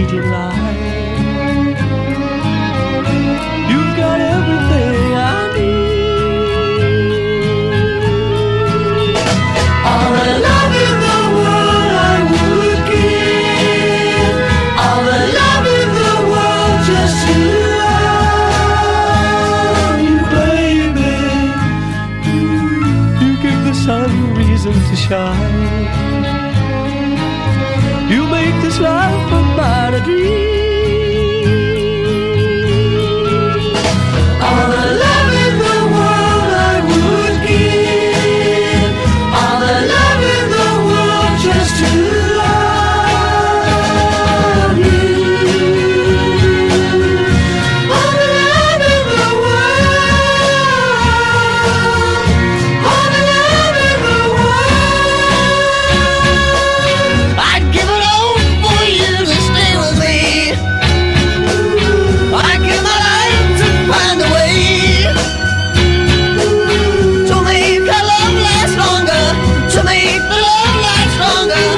sweet in life. You've got everything I need. All the love in the world I would give. All the love in the world just to love you, baby. You give the sun reason to shine. You make this life of mine a dream. All the love in the world I would give. All the love in the world just to love you. All the love in the world. All the love in the world. I'd give it all for you to stay with me. I'd give my life to find a way to make our love last longer, to make the love last longer.